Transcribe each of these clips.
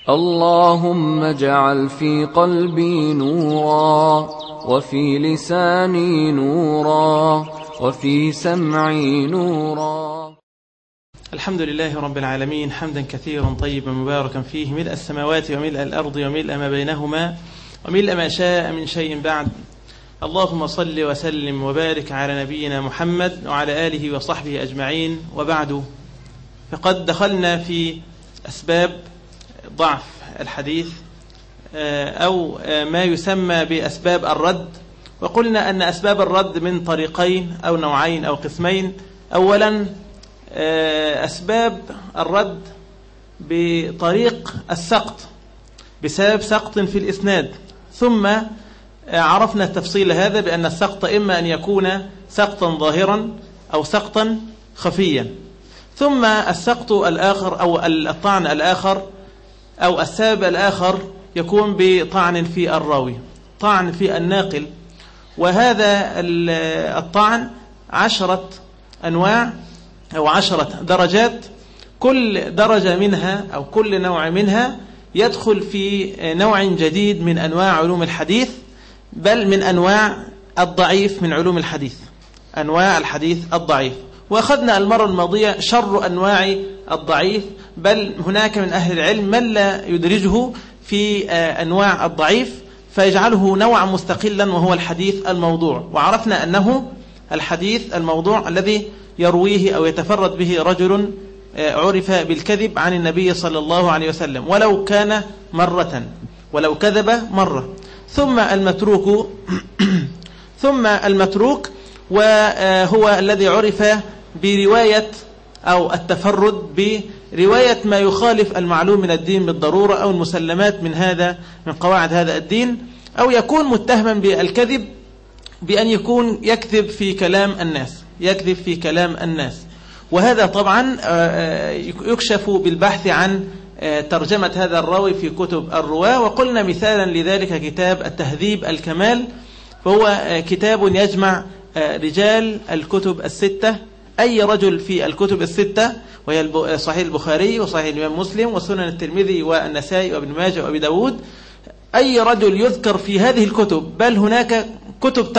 اللهم اجعل في قلبي نورا، وفي لساني نورا، وفي سمعي نورا. الحمد لله رب العالمين، حمدا كثيرا طيبا مباركا فيه، ملء السماوات وملء الأرض وملء ما بينهما وملء ما شاء من شيء بعد. اللهم صل وسلم وبارك على نبينا محمد وعلى آله وصحبه أجمعين، وبعد. فقد دخلنا في أسباب ضعف الحديث أو ما يسمى بأسباب الرد، وقلنا أن أسباب الرد من طريقين أو نوعين أو قسمين. أولا أسباب الرد بطريق السقط بسبب سقط في الإسناد، ثم عرفنا التفصيل هذا بأن السقط إما أن يكون سقطا ظاهرا أو سقطا خفيا. ثم السقط الآخر أو الطعن الآخر أو السبب الآخر يكون بطعن في الراوي، طعن في الناقل. وهذا الطعن 10 أنواع أو 10 درجات، كل درجة منها أو كل نوع منها يدخل في نوع جديد من أنواع علوم الحديث، بل من أنواع الضعيف من علوم الحديث، أنواع الحديث الضعيف. وأخذنا المرة الماضية شر أنواع الضعيف، بل هناك من أهل العلم من لا يدرجه في أنواع الضعيف فيجعله نوعا مستقلا، وهو الحديث الموضوع. وعرفنا أنه الحديث الموضوع الذي يرويه أو يتفرد به رجل عرف بالكذب عن النبي صلى الله عليه وسلم ولو كان مرة، ولو كذب مرة. ثم المتروك وهو الذي عرف برواية أو التفرد برواية ما يخالف المعلوم من الدين بالضرورة أو المسلمات من قواعد هذا الدين، أو يكون متهما بالكذب بأن يكون يكذب في كلام الناس. وهذا طبعا يكشف بالبحث عن ترجمة هذا الراوي في كتب الرواة. وقلنا مثالا لذلك كتاب التهذيب الكمال، فهو كتاب يجمع رجال الكتب الستة، أي رجل في الكتب الستة، وهي صحيح البخاري وصحيح الإمام مسلم وسنن الترمذي والنسائي وابن ماجه وابي داود، أي رجل يذكر في هذه الكتب، بل هناك كتب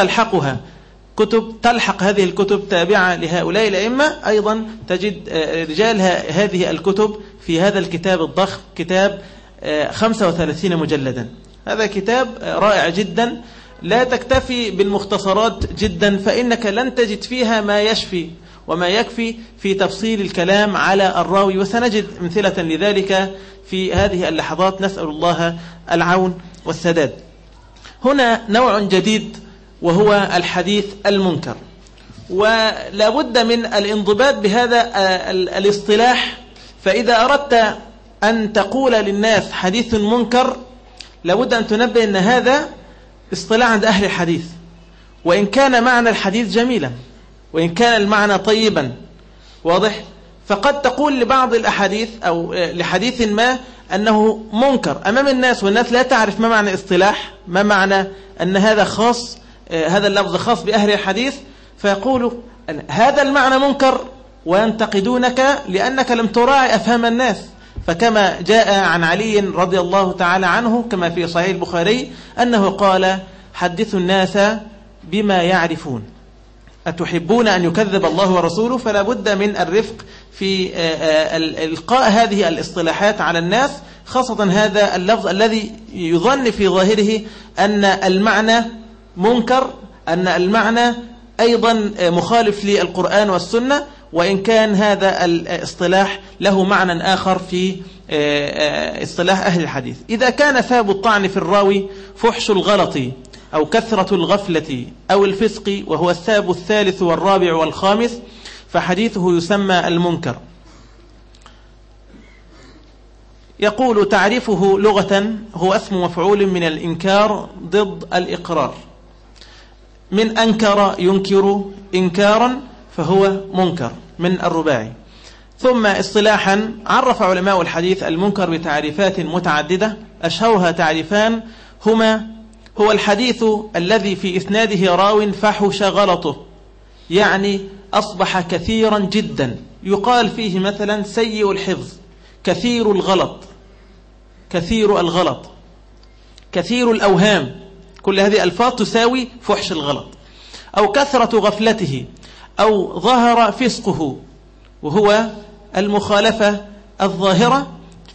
تلحق هذه الكتب تابعة لهؤلاء الأئمة، أيضا تجد رجال هذه الكتب في هذا الكتاب الضخم، كتاب 35 مجلدا. هذا كتاب رائع جدا، لا تكتفي بالمختصرات جدا، فإنك لن تجد فيها ما يشفي وما يكفي في تفصيل الكلام على الراوي، وسنجد أمثلة لذلك في هذه اللحظات، نسأل الله العون والسداد. هنا نوع جديد وهو الحديث المنكر، ولا بد من الانضباط بهذا الاصطلاح. فإذا أردت أن تقول للناس حديث منكر لابد أن تنبه أن هذا اصطلاح عند أهل الحديث، وإن كان معنى الحديث جميلا وإن كان المعنى طيبا واضح، فقد تقول لبعض الأحاديث أو لحديث ما أنه منكر أمام الناس، والناس لا تعرف ما معنى اصطلاح، ما معنى أن هذا خاص، هذا اللفظ خاص بأهل الحديث، فيقولوا أن هذا المعنى منكر وينتقدونك لأنك لم تراعي أفهام الناس. فكما جاء عن علي رضي الله تعالى عنه كما في صحيح البخاري أنه قال: حدثوا الناس بما يعرفون، أتحبون أن يكذب الله ورسوله؟ فلا بد من الرفق في إلقاء هذه الاصطلاحات على الناس، خاصة هذا اللفظ الذي يظن في ظاهره أن المعنى منكر، أن المعنى أيضا مخالف للقرآن والسنة، وإن كان هذا الاصطلاح له معنى آخر في اصطلاح أهل الحديث. إذا كان سبب الطعن في الراوي فحش الغلط أو كثرة الغفلة أو الفسق، وهو السبب الثالث والرابع والخامس، فحديثه يسمى المنكر. يقول: تعريفه لغة هو اسم مفعول من الإنكار ضد الإقرار، من أنكر ينكر إنكارا فهو منكر، من الرباعي. ثم اصطلاحا عرف علماء الحديث المنكر بتعريفات متعددة، أشهرها تعريفان هو الحديث الذي في إسناده راو فحش غلطه، يعني أصبح كثيرا جدا، يقال فيه مثلا سيء الحفظ، كثير الغلط، كثير الغلط، كثير الأوهام، كل هذه ألفاظ تساوي فحش الغلط. أو كثرة غفلته، أو ظهر فسقه، وهو المخالفة الظاهرة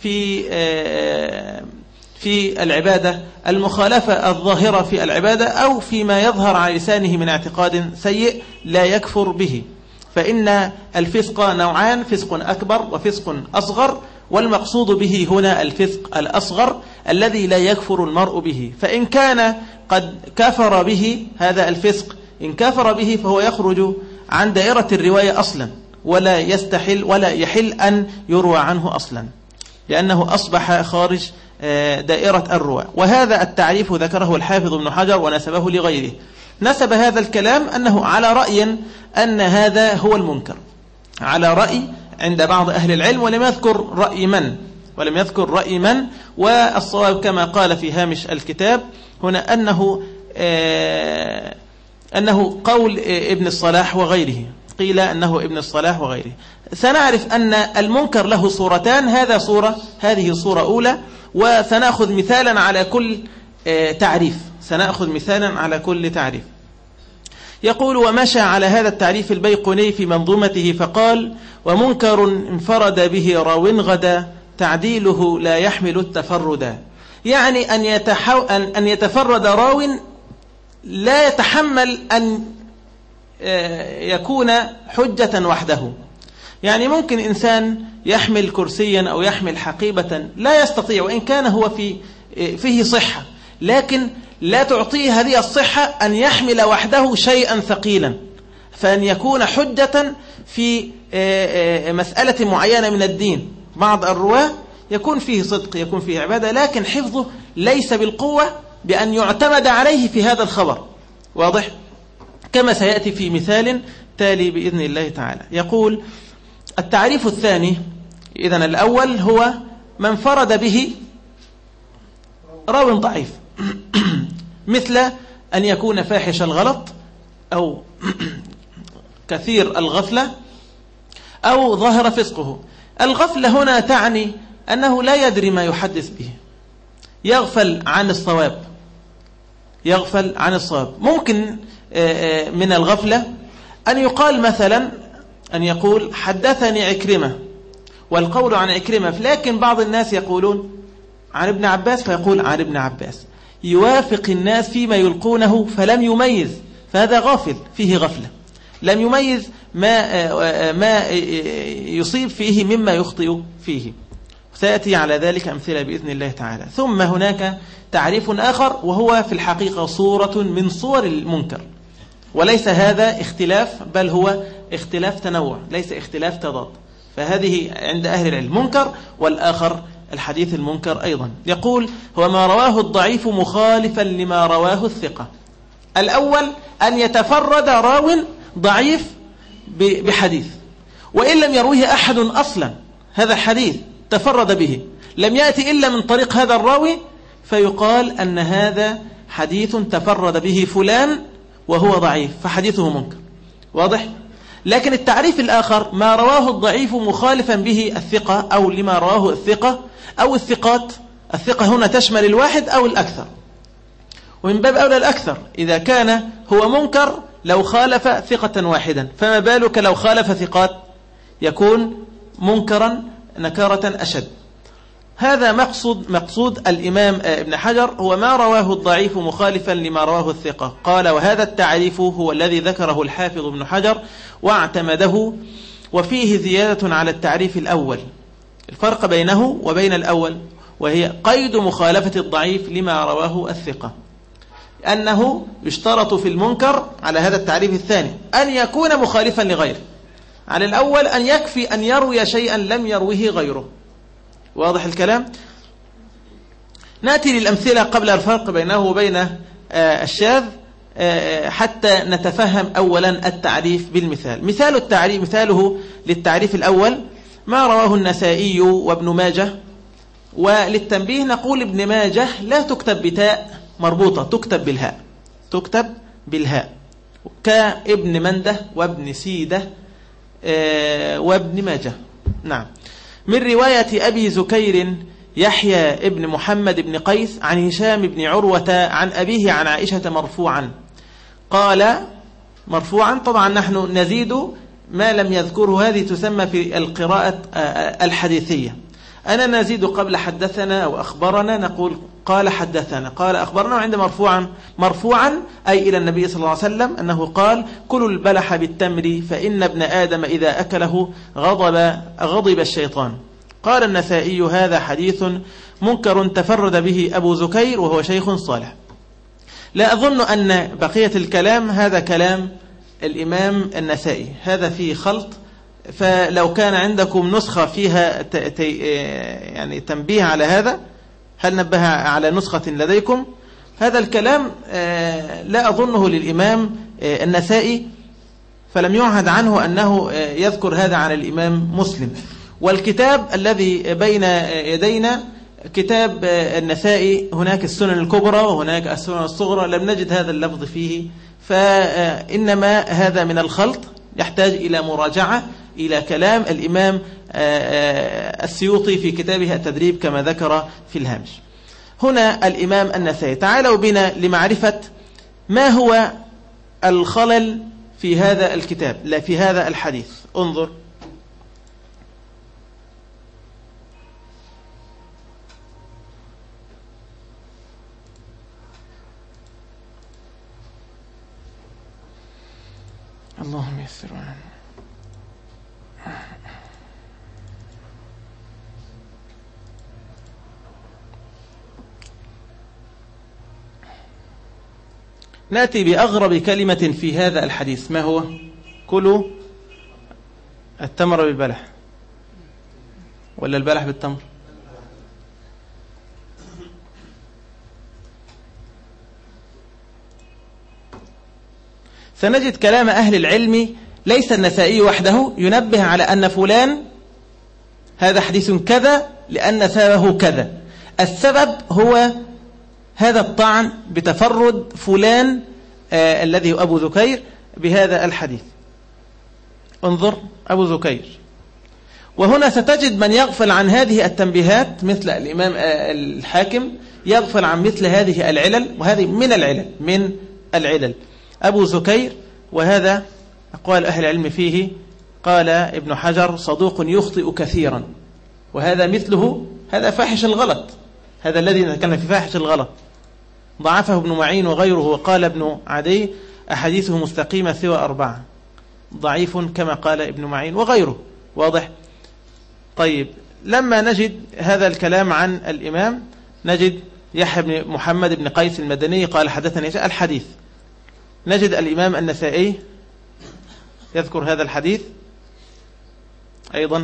في العبادة، المخالفة الظاهرة في العبادة أو فيما يظهر على لسانه من اعتقاد سيء لا يكفر به. فإن الفسق نوعان: فسق أكبر وفسق أصغر، والمقصود به هنا الفسق الأصغر الذي لا يكفر المرء به. فإن كان قد كفر به هذا الفسق، إن كفر به فهو يخرج عن دائرة الرواية أصلا، ولا يستحل ولا يحل أن يروى عنه أصلا، لأنه أصبح خارج دائرة الرواة. وهذا التعريف ذكره الحافظ ابن حجر ونسبه لغيره. نسب هذا الكلام أنه على رأي أن هذا هو المنكر، على رأي عند بعض أهل العلم، ولم يذكر رأي من. والصواب كما قال في هامش الكتاب هنا أنه قول ابن الصلاح وغيره، قيل أنه ابن الصلاح وغيره. سنعرف أن المنكر له صورتان، هذه صورة أولى، وسنأخذ مثالا على كل تعريف. يقول: ومشى على هذا التعريف البيقوني في منظومته فقال: ومنكر انفرد به راو غدا تعديله لا يحمل التفردا. يعني أن يتفرد راو لا يتحمل أن يكون حجة وحده. يعني ممكن إنسان يحمل كرسيا أو يحمل حقيبة لا يستطيع، وإن كان هو فيه صحة، لكن لا تعطيه هذه الصحة أن يحمل وحده شيئا ثقيلا، فأن يكون حجة في مسألة معينة من الدين. بعض الرواة يكون فيه صدق، يكون فيه عبادة، لكن حفظه ليس بالقوة بأن يعتمد عليه في هذا الخبر. واضح؟ كما سيأتي في مثال تالي بإذن الله تعالى. يقول: التعريف الثاني، إذن الأول هو من فرد به راو ضعيف، مثل أن يكون فاحش الغلط، أو كثير الغفلة، أو ظهر فسقه. الغفلة هنا تعني أنه لا يدري ما يحدث به، يغفل عن الصواب. ممكن من الغفلة أن يقال مثلا، أن يقول: حدثني عكرمة، والقول عن عكرمة، لكن بعض الناس يقولون عن ابن عباس، فيقول عن ابن عباس، يوافق الناس فيما يلقونه فلم يميز، فهذا غافل، فيه غفلة، لم يميز ما يصيب فيه مما يخطئ فيه. سيأتي على ذلك أمثلة بإذن الله تعالى. ثم هناك تعريف آخر، وهو في الحقيقة صورة من صور المنكر، وليس هذا اختلاف، بل هو اختلاف تنوع، ليس اختلاف تضاد. فهذه عند أهل العلم منكر، والآخر الحديث المنكر أيضا. يقول: هو ما رواه الضعيف مخالفا لما رواه الثقة. الأول أن يتفرد راو ضعيف بحديث، وإن لم يروه أحد أصلا، هذا الحديث تفرد به، لم يأتي إلا من طريق هذا الراوي، فيقال أن هذا حديث تفرد به فلان وهو ضعيف، فحديثه منكر. واضح؟ لكن التعريف الآخر: ما رواه الضعيف مخالفا به الثقة، أو لما رواه الثقة أو الثقات. الثقة هنا تشمل الواحد أو الأكثر، ومن باب أولى الأكثر، إذا كان هو منكر لو خالف ثقة واحدا، فما بالك لو خالف ثقات، يكون منكرا نكارة أشد. هذا مقصود الإمام ابن حجر، هو ما رواه الضعيف مخالفا لما رواه الثقة. قال: وهذا التعريف هو الذي ذكره الحافظ ابن حجر واعتمده، وفيه زيادة على التعريف الأول. الفرق بينه وبين الأول وهي قيد مخالفة الضعيف لما رواه الثقة، أنه يشترط في المنكر على هذا التعريف الثاني أن يكون مخالفا لغيره. على الأول أن يكفي أن يروي شيئا لم يروه غيره. واضح الكلام؟ نأتي للأمثلة قبل الفرق بينه وبين الشاذ، حتى نتفهم أولا التعريف بالمثال. مثاله للتعريف الأول ما رواه النسائي وابن ماجه. وللتنبيه نقول ابن ماجه لا تكتب بتاء مربوطة، تكتب بالهاء، كابن منده وابن سيدة وابن ماجه. نعم. من رواية أبي زكير يحيى ابن محمد بن قيس عن هشام بن عروة عن أبيه عن عائشة مرفوعا. قال مرفوعا، طبعا نحن نزيد ما لم يذكره، هذه تسمى في القراءة الحديثية. أنا نزيد قبل حدثنا أو أخبرنا، نقول قال حدثنا، قال أخبرنا. وعند مرفوعا أي إلى النبي صلى الله عليه وسلم أنه قال: كلوا البلح بالتمر فإن ابن آدم إذا أكله غضب الشيطان. قال النسائي: هذا حديث منكر تفرد به أبو زكير وهو شيخ صالح. لا أظن أن بقية الكلام هذا كلام الإمام النسائي، هذا فيه خلط. فلو كان عندكم نسخة فيها يعني تنبيه على هذا، هل نبه على نسخة لديكم؟ هذا الكلام لا أظنه للإمام النسائي، فلم يعهد عنه أنه يذكر هذا عن الإمام مسلم. والكتاب الذي بين يدينا كتاب النسائي، هناك السنن الكبرى وهناك السنن الصغرى، لم نجد هذا اللفظ فيه، فإنما هذا من الخلط يحتاج إلى مراجعة إلى كلام الإمام السيوطي في كتابه التدريب كما ذكر في الهامش. هنا الإمام النسائي. تعالوا بنا لمعرفة ما هو الخلل في هذا الكتاب، لا في هذا الحديث. انظر: اللهم يسر عنه. نأتي بأغرب كلمة في هذا الحديث. ما هو؟ كلوا التمر بالبلح، ولا البلح بالتمر؟ سنجد كلام أهل العلم، ليس النسائي وحده ينبه على أن فلان هذا حديث كذا لأن سببه كذا. السبب هو هذا الطعن بتفرد فلان الذي هو أبو ذكير بهذا الحديث. انظر: أبو ذكير. وهنا ستجد من يغفل عن هذه التنبيهات مثل الإمام الحاكم، يغفل عن مثل هذه العلل، وهذه من العلل. أبو ذكير، وهذا أقوال أهل العلم فيه. قال ابن حجر: صدوق يخطئ كثيرا، وهذا مثله، هذا فاحش الغلط، هذا الذي نتكلم في فاحش الغلط. ضعفه ابن معين وغيره. وقال ابن عدي: أحاديثه مستقيمة سوى 4. ضعيف كما قال ابن معين وغيره. واضح؟ طيب، لما نجد هذا الكلام عن الإمام، نجد يحيى بن محمد بن قيس المدني قال حدثني الحديث. نجد الإمام النسائي يذكر هذا الحديث أيضا.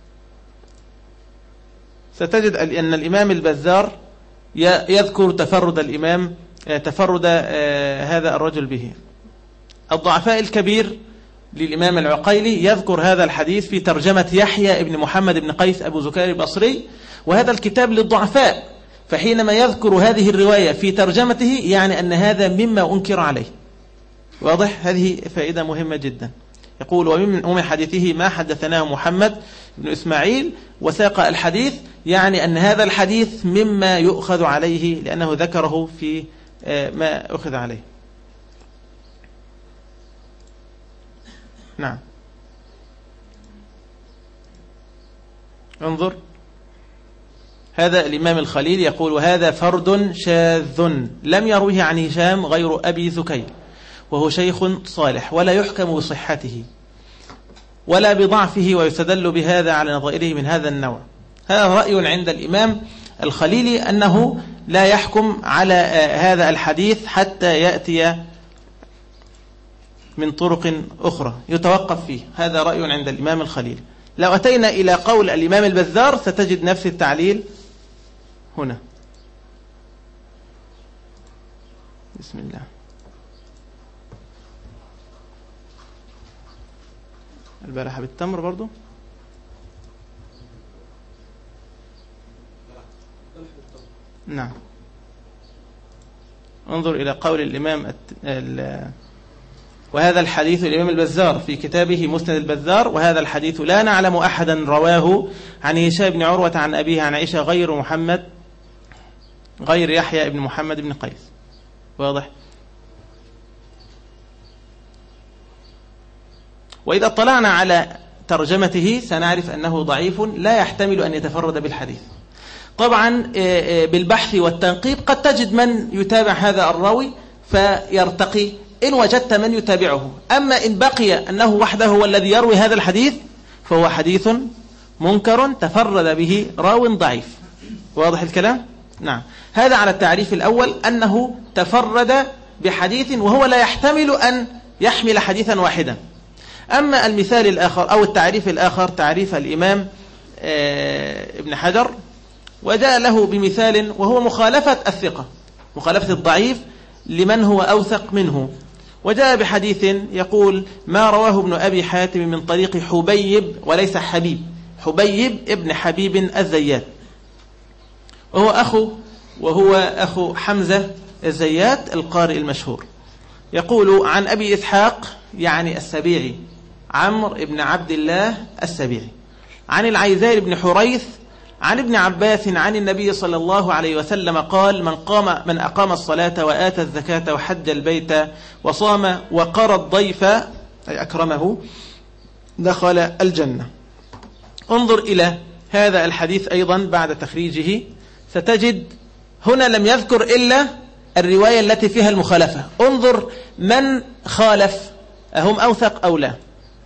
ستجد أن الإمام البزار يذكر تفرد هذا الرجل به. الضعفاء الكبير للإمام العقيلي يذكر هذا الحديث في ترجمة يحيى بن محمد بن قيس أبو زكير البصري، وهذا الكتاب للضعفاء، فحينما يذكر هذه الرواية في ترجمته يعني أن هذا مما أنكر عليه. واضح؟ هذه فائدة مهمة جدا. يقول: ومن حديثه ما حدثناه محمد بن إسماعيل وساق الحديث، يعني أن هذا الحديث مما يؤخذ عليه، لأنه ذكره في ما أخذ عليه. نعم. انظر: هذا الإمام الخليل يقول: وهذا فرد شاذ لم يروه عن هشام غير أبي ذكير، وهو شيخ صالح، ولا يحكم بصحته ولا بضعفه، ويستدل بهذا على نظائره من هذا النوع. هذا رأي عند الإمام الخليلي أنه لا يحكم على هذا الحديث حتى يأتي من طرق أخرى يتوقف فيه. هذا رأي عند الإمام الخليلي. لو أتينا إلى قول الإمام البزار ستجد نفس التعليل هنا. بسم الله. البلح بالتمر برضو. نعم. انظر إلى قول الإمام وهذا الحديث الإمام البزار في كتابه مسند البزار، وهذا الحديث لا نعلم أحدا رواه عن هشام بن عروة عن أبيه عن عائشة غير يحيى بن محمد بن قيس. واضح؟ وإذا اطلعنا على ترجمته سنعرف أنه ضعيف لا يحتمل أن يتفرد بالحديث. طبعا بالبحث والتنقيب قد تجد من يتابع هذا الراوي فيرتقي إن وجدت من يتابعه. أما إن بقي أنه وحده هو الذي يروي هذا الحديث فهو حديث منكر تفرد به راو ضعيف. واضح الكلام؟ نعم. هذا على التعريف الأول، أنه تفرد بحديث وهو لا يحتمل أن يحمل حديثا واحدا. أما المثال الآخر أو التعريف الآخر تعريف الإمام ابن حجر، وجاء له بمثال وهو مخالفة الثقة، مخالفة الضعيف لمن هو أوثق منه. وجاء بحديث يقول ما رواه ابن أبي حاتم من طريق حبيب وليس حبيب، حبيب ابن حبيب الزيات، وهو أخو حمزة الزيات القارئ المشهور. يقول عن أبي إسحاق يعني السبيعي، عمرو ابن عبد الله السبيعي، عن العيزار بن حريث عن ابن عباس عن النبي صلى الله عليه وسلم قال من أقام الصلاة وآتى الزكاة وحج البيت وصام وقرى الضيف أي أكرمه دخل الجنة. انظر إلى هذا الحديث أيضا بعد تخريجه، ستجد هنا لم يذكر إلا الرواية التي فيها المخالفة. انظر من خالف، أهم أوثق أو لا.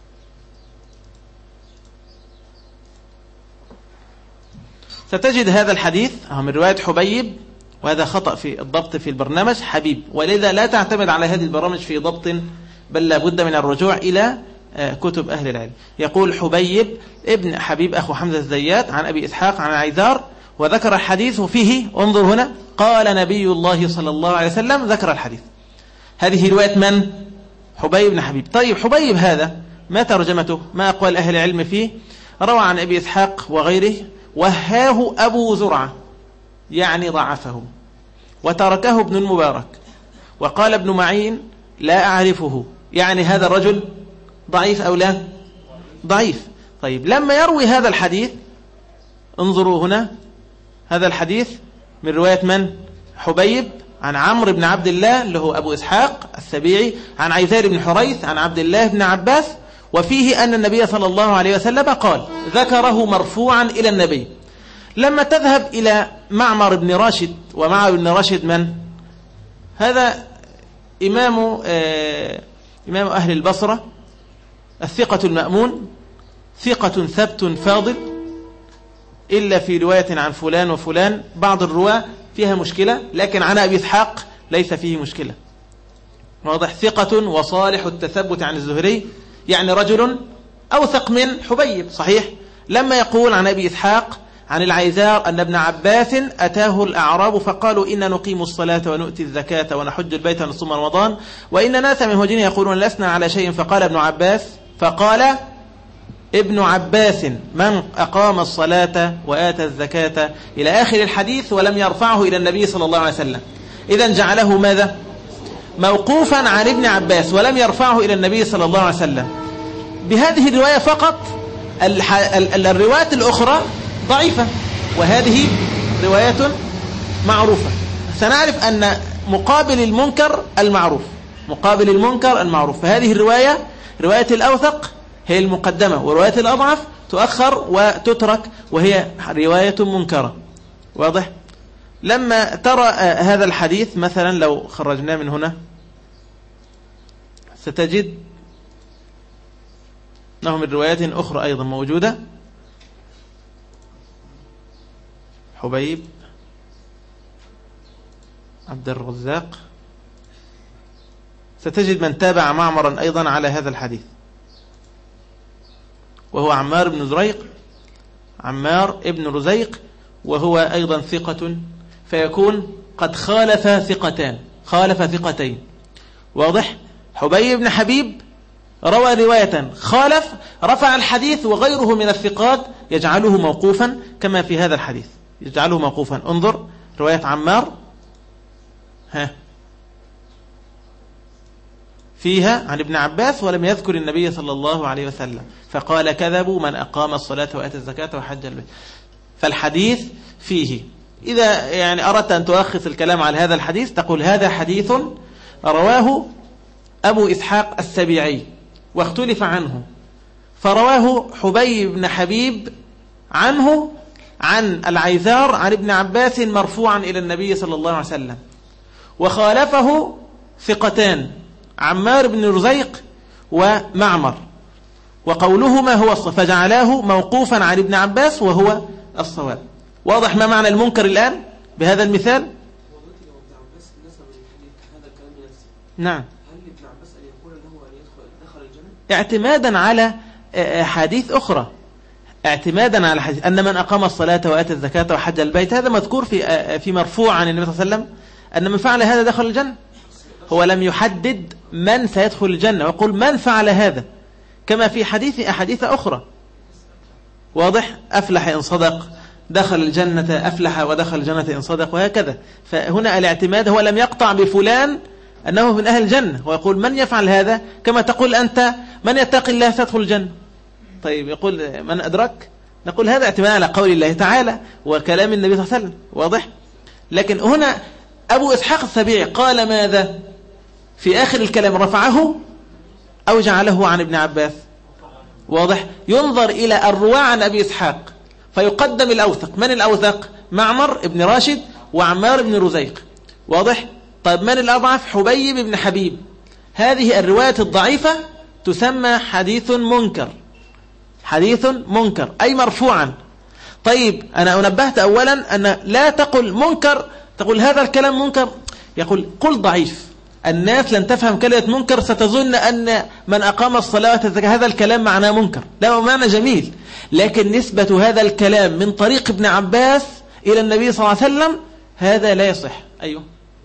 ستجد هذا الحديث من رواية حبيب، وهذا خطأ في الضبط في البرنامج حبيب، ولذا لا تعتمد على هذه البرامج في ضبط، بل لابد من الرجوع إلى كتب أهل العلم. يقول حبيب ابن حبيب أخو حمزة الزيات عن أبي إسحاق عن عيزار، وذكر الحديث فيه، انظر هنا، قال نبي الله صلى الله عليه وسلم، ذكر الحديث. هذه رواية من؟ حبيب بن حبيب. طيب حبيب هذا ما ترجمته؟ ما أقوال أهل العلم فيه؟ روى عن أبي إسحاق وغيره وهاه أبو زرعة يعني ضعفه، وتركه ابن المبارك، وقال ابن معين لا أعرفه، يعني هذا الرجل ضعيف أو لا؟ ضعيف. طيب لما يروي هذا الحديث، انظروا هنا، هذا الحديث من رواية من؟ حبيب عن عمرو بن عبد الله اللي هو أبو إسحاق السبيعي عن عيزار بن حريث عن عبد الله بن عباس، وفيه أن النبي صلى الله عليه وسلم قال، ذكره مرفوعا إلى النبي. لما تذهب إلى معمر بن راشد، ومعمر بن راشد من؟ هذا إمام أهل البصرة، الثقة المأمون، ثقة ثبت فاضل، إلا في رواية عن فلان وفلان بعض الرواة فيها مشكلة، لكن عن أبي إسحاق ليس فيه مشكلة. واضح؟ ثقة وصالح التثبت عن الزهري، يعني رجل أوثق من حبيب. صحيح؟ لما يقول عن أبي إسحاق عن العيزار أن ابن عباس أتاه الأعراب فقالوا إن نقيم الصلاة ونؤتي الزكاة ونحج البيت ونصوم رمضان وإن ناس من هجين يقولون لسنا على شيء، فقال ابن عباس من أقام الصلاة وآتى الزكاة إلى آخر الحديث، ولم يرفعه إلى النبي صلى الله عليه وسلم. إذن جعله ماذا؟ موقوفا عن ابن عباس ولم يرفعه إلى النبي صلى الله عليه وسلم. بهذه الرواية فقط، الروايات الأخرى ضعيفة، وهذه رواية معروفة. سنعرف أن مقابل المنكر المعروف، فهذه الرواية رواية الأوثق هي المقدمة، ورواية الأضعف تؤخر وتترك وهي رواية منكرة. واضح؟ لما ترى هذا الحديث مثلا لو خرجناه من هنا ستجد أنه من روايات أخرى أيضا موجودة. حبيب عبد الرزاق، ستجد من تابع معمرا أيضا على هذا الحديث، وهو عمار ابن رزيق، وهو أيضا ثقة، فيكون قد خالف ثقتين. واضح؟ حبيب بن حبيب روى رواية خالف، رفع الحديث، وغيره من الثقات يجعله موقوفا كما في هذا الحديث، يجعله موقوفا. انظر رواية عمار فيها عن ابن عباس ولم يذكر النبي صلى الله عليه وسلم، فقال كذبوا من أقام الصلاة وآتى الزكاة وحج البيت. فالحديث فيه، إذا يعني أردت أن تؤخص الكلام على هذا الحديث تقول هذا حديث رواه أبو إسحاق السبيعي واختلف عنه، فرواه حبيب بن حبيب عنه عن العيزار عن ابن عباس مرفوعا إلى النبي صلى الله عليه وسلم، وخالفه ثقتان عمار بن رزيق ومعمر، وقولهما هو فجعلاه موقوفا عن ابن عباس وهو الصواب. واضح ما معنى المنكر الآن بهذا المثال؟ نعم. هل ابن عباس أن يقول له أن دخل الجنة؟ اعتمادا على حديث أخرى، اعتمادا على حديث أن من أقام الصلاة وآتى الزكاة وحج البيت، هذا مذكور في مرفوع عن النبي صلى الله عليه وسلم أن من فعل هذا دخل الجنة. هو لم يحدد من سيدخل الجنة ويقول من فعل هذا، كما في أحاديث أخرى. واضح؟ أفلح إن صدق دخل الجنة، أفلح ودخل الجنة إن صدق، وهكذا. فهنا الاعتماد هو لم يقطع بفلان أنه من أهل الجنة، ويقول من يفعل هذا، كما تقول أنت من يتقي الله سيدخل الجنة. طيب يقول من أدرك، نقول هذا اعتماد على قول الله تعالى وكلام النبي صلى الله عليه وسلم. واضح؟ لكن هنا أبو إسحاق السبيعي قال ماذا في آخر الكلام؟ رفعه أو جعله عن ابن عباس؟ واضح؟ ينظر إلى الرواة عن أبي إسحاق فيقدم الأوثق. من الأوثق؟ معمر ابن راشد وعمار بن رزيق. واضح؟ طيب من الأضعف؟ حبيب بن حبيب. هذه الرواية الضعيفة تسمى حديث منكر، حديث منكر أي مرفوعا. طيب أنا نبهت أولا أن لا تقل منكر، تقول هذا الكلام منكر، يقول قل ضعيف. الناس لن تفهم كلمة منكر، ستظن أن من أقام الصلاة والزكاة هذا الكلام معناه منكر. لا، معنى جميل، لكن نسبة هذا الكلام من طريق ابن عباس إلى النبي صلى الله عليه وسلم هذا لا يصح. أيوه.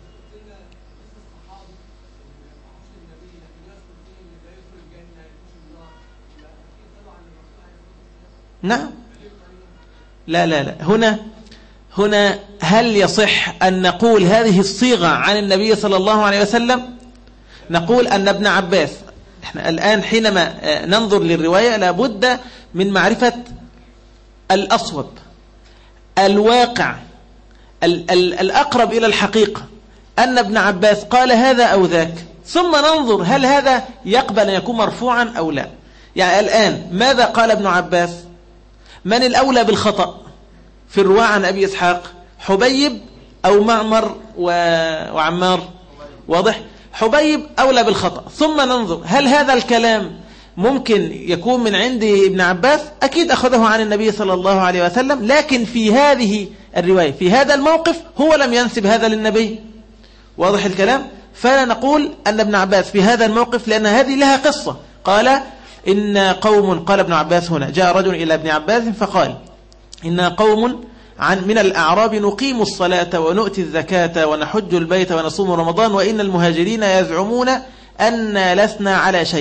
نعم. لا هنا هل يصح أن نقول هذه الصيغة عن النبي صلى الله عليه وسلم؟ نقول أن ابن عباس، احنا الآن حينما ننظر للرواية لابد من معرفة الأصوب، الواقع، الأقرب إلى الحقيقة، أن ابن عباس قال هذا أو ذاك، ثم ننظر هل هذا يقبل أن يكون مرفوعا أو لا. يعني الآن ماذا قال ابن عباس؟ من الأولى بالخطأ في الرواة عن أبي إسحاق؟ حبيب أو معمر وعمار؟ واضح؟ حبيب أولى بالخطأ. ثم ننظر هل هذا الكلام ممكن يكون من عند ابن عباس؟ أكيد أخذه عن النبي صلى الله عليه وسلم، لكن في هذه الرواية في هذا الموقف هو لم ينسب هذا للنبي. واضح الكلام؟ فلا نقول أن ابن عباس في هذا الموقف، لأن هذه لها قصة. قال إن قوم، قال ابن عباس هنا، جاء رجل إلى ابن عباس فقال إن قوم من الأعراب نقيم الصلاة ونؤتي الزكاة ونحج البيت ونصوم رمضان، وإن المهاجرين يزعمون أن لسنا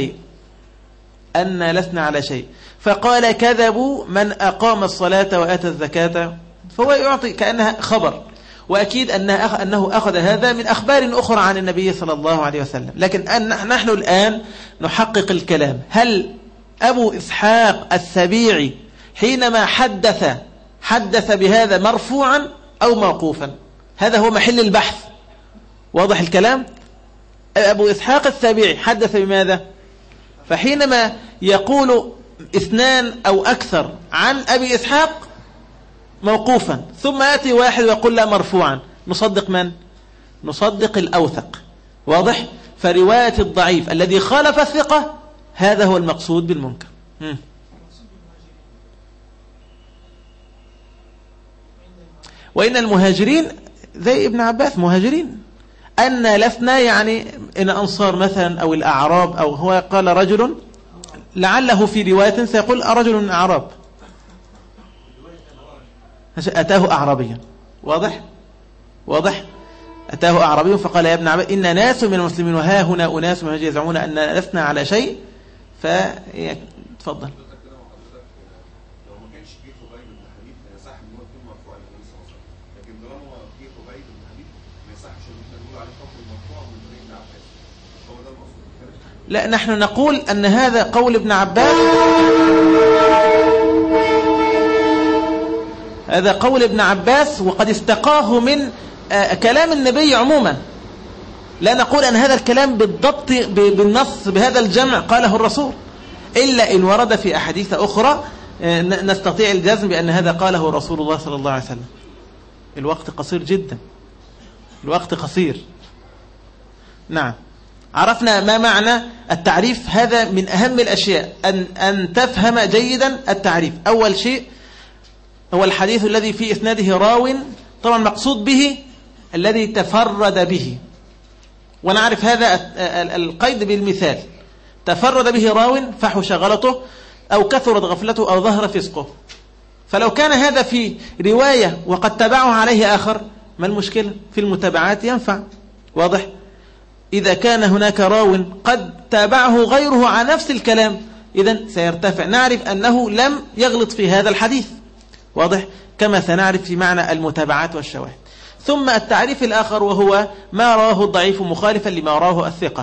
على شيء، فقال كذبوا من أقام الصلاة وآتى الزكاة. فهو يعطي كأنها خبر، وأكيد أنه أخذ هذا من أخبار أخرى عن النبي صلى الله عليه وسلم. لكن نحن الآن نحقق الكلام، هل أبو إسحاق السبيعي حينما حدث بهذا مرفوعا أو موقوفا؟ هذا هو محل البحث. واضح الكلام؟ أبو إسحاق السبيعي حدث بماذا؟ فحينما يقول اثنان أو أكثر عن أبي إسحاق موقوفا، ثم يأتي واحد ويقول لا مرفوعا، نصدق من؟ نصدق الأوثق. واضح؟ فرواية الضعيف الذي خالف الثقة هذا هو المقصود بالمنكر. وإن المهاجرين زي ابن عباس مهاجرين، أن لسنا يعني إن أنصار مثلا أو الأعراب، أو هو قال رجل، لعله في رواية سيقول رجل من الأعراب أتاه أعرابيا. واضح أتاه أعرابي فقال يا ابن عباس إن ناس من المسلمين وها هنا أناس من يزعمون أن لسنا على شيء. فتفضل. لا، نحن نقول أن هذا قول ابن عباس، هذا قول ابن عباس وقد استقاه من كلام النبي عموما. لا نقول أن هذا الكلام بالضبط بالنص بهذا الجمع قاله الرسول، إلا إن ورد في أحاديث أخرى نستطيع الجزم بأن هذا قاله رسول الله صلى الله عليه وسلم. الوقت قصير جدا، الوقت قصير. نعم، عرفنا ما معنى التعريف. هذا من أهم الأشياء أن تفهم جيدا التعريف. أول شيء هو الحديث الذي في إسناده راو، طبعا مقصود به الذي تفرد به، ونعرف هذا القيد بالمثال. تفرد به راو فحش غلطه أو كثرت غفلته أو ظهر فسقه. فلو كان هذا في رواية وقد تبعه عليه آخر، ما المشكلة؟ في المتابعات ينفع. واضح؟ إذا كان هناك راو قد تابعه غيره على نفس الكلام، إذن سيرتفع، نعرف أنه لم يغلط في هذا الحديث. واضح؟ كما سنعرف في معنى المتابعات والشواهد. ثم التعريف الآخر وهو ما رواه الضعيف مخالفا لما رواه الثقة.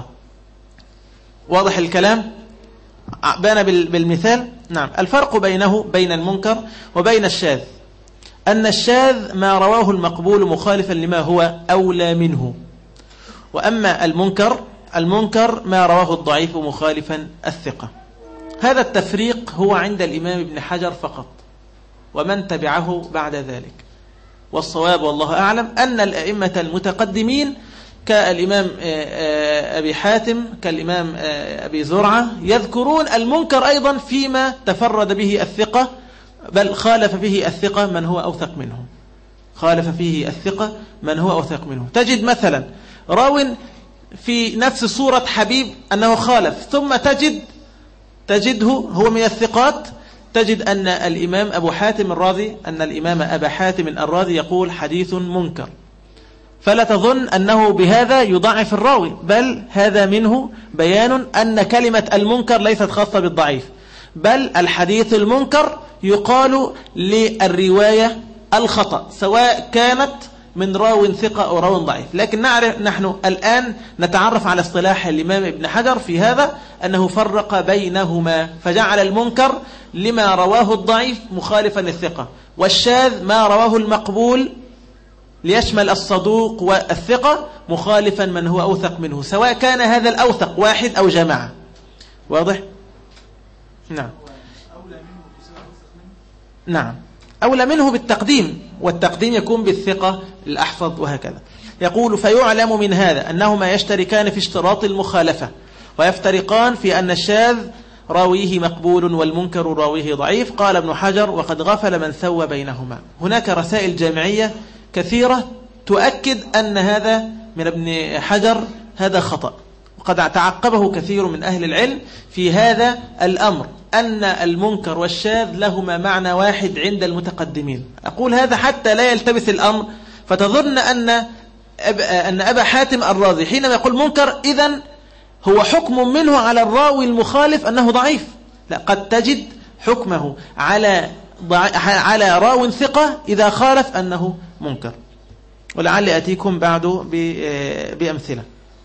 واضح الكلام؟ بان بالمثال. نعم، الفرق بينه بين المنكر وبين الشاذ أن الشاذ ما رواه المقبول مخالفا لما هو أولى منه، وأما المنكر ما رواه الضعيف مخالفا الثقة. هذا التفريق هو عند الإمام ابن حجر فقط ومن تبعه بعد ذلك. والصواب والله أعلم أن الأئمة المتقدمين كالإمام أبي حاتم، كالإمام أبي زرعة، يذكرون المنكر أيضا فيما تفرد به الثقة، بل خالف فيه الثقة من هو أوثق منه. خالف فيه الثقة من هو أوثق منه. تجد مثلا راو في نفس صورة حبيب أنه خالف، ثم تجده هو من الثقات، تجد أن الإمام أبو حاتم الرازي، أن الإمام أبا حاتم الرازي يقول حديث منكر. فلا تظن أنه بهذا يضعف الراوي، بل هذا منه بيان أن كلمة المنكر ليست خاصة بالضعيف، بل الحديث المنكر يقال للرواية الخطأ، سواء كانت من راو ثقة أو راو ضعيف. لكن نحن الآن نتعرف على اصطلاح الإمام ابن حجر في هذا، أنه فرق بينهما فجعل المنكر لما رواه الضعيف مخالفا للثقة، والشاذ ما رواه المقبول ليشمل الصدوق والثقة مخالفا من هو أوثق منه، سواء كان هذا الأوثق واحد أو جماعة. واضح؟ نعم. نعم، أولى منه بالتقديم، والتقديم يكون بالثقة الأحفظ وهكذا. يقول فيعلم من هذا أنهما يشتركان في اشتراط المخالفة، ويفترقان في أن الشاذ راويه مقبول والمنكر راويه ضعيف. قال ابن حجر وقد غفل من سوى بينهما. هناك رسائل جامعية كثيرة تؤكد أن هذا من ابن حجر هذا خطأ، وقد تعقبه كثير من أهل العلم في هذا الأمر، أن المنكر والشاذ لهما معنى واحد عند المتقدمين. أقول هذا حتى لا يلتبس الأمر فتظن أن أبا حاتم الرازي حينما يقول منكر إذن هو حكم منه على الراوي المخالف أنه ضعيف. لا، قد تجد حكمه على راو ثقة إذا خالف أنه منكر. ولعل أتيكم بعد بأمثلة.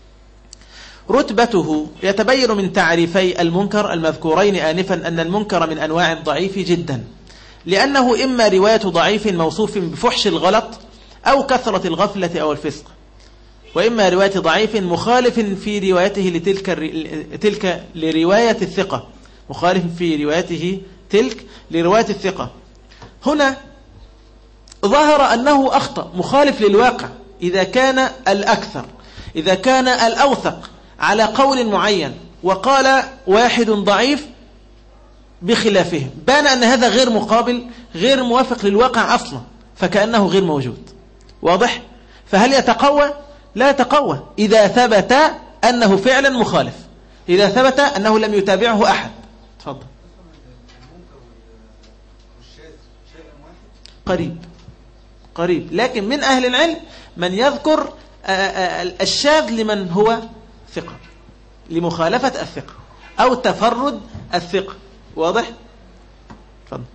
رتبته يتبين من تعريفي المنكر المذكورين آنفا أن المنكر من أنواع الضعيف جدا، لأنه إما رواية ضعيف موصوف بفحش الغلط أو كثرة الغفلة أو الفسق، وإما رواية ضعيف مخالف في روايته تلك لرواية الثقة، مخالف في روايته تلك لرواية الثقة. هنا ظهر أنه أخطأ، مخالف للواقع. إذا كان الأكثر، إذا كان الأوثق على قول معين وقال واحد ضعيف بخلافه، بان أن هذا غير مقابل، غير موافق للواقع أصلا، فكأنه غير موجود. واضح؟ فهل يتقوى؟ لا يتقوى إذا ثبت أنه فعلا مخالف، إذا ثبت أنه لم يتابعه أحد. تفضل. قريب، لكن من أهل العلم من يذكر الشاذ لمن هو ثقة، لمخالفة الثقة أو تفرد الثقة. واضح؟ تفضل.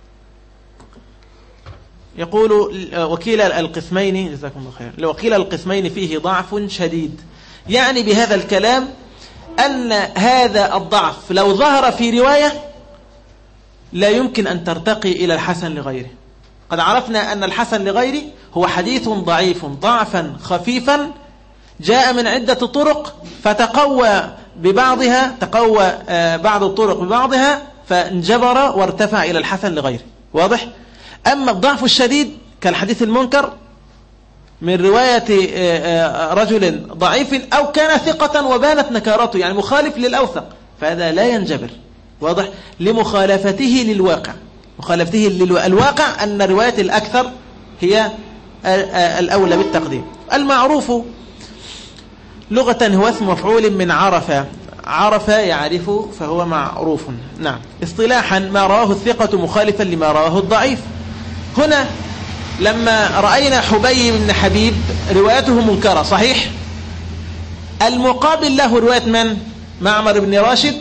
يقول وكيل القسمين، جزاكم الله خير، وكيل القسمين فيه ضعف شديد، يعني بهذا الكلام أن هذا الضعف لو ظهر في رواية لا يمكن أن ترتقي إلى الحسن لغيره. قد عرفنا أن الحسن لغيره هو حديث ضعيف ضعفا خفيفا جاء من عدة طرق فتقوى ببعضها، تقوى بعض الطرق ببعضها فانجبر وارتفع إلى الحسن لغيره. واضح؟ أما الضعف الشديد كالحديث المنكر من رواية رجل ضعيف أو كان ثقة وبانت نكارته، يعني مخالف للأوثق، فهذا لا ينجبر. واضح؟ لمخالفته للواقع، مخالفته للواقع أن رواية الأكثر هي الأولى بالتقديم. المعروف لغة هو اسم مفعول من عرف، عرف يعرف فهو معروف. نعم. اصطلاحا ما رواه الثقة مخالفا لما رواه الضعيف. هنا لما رأينا حبيب بن حبيب روايته منكرة صحيح، المقابل له رواية من؟ معمر بن راشد،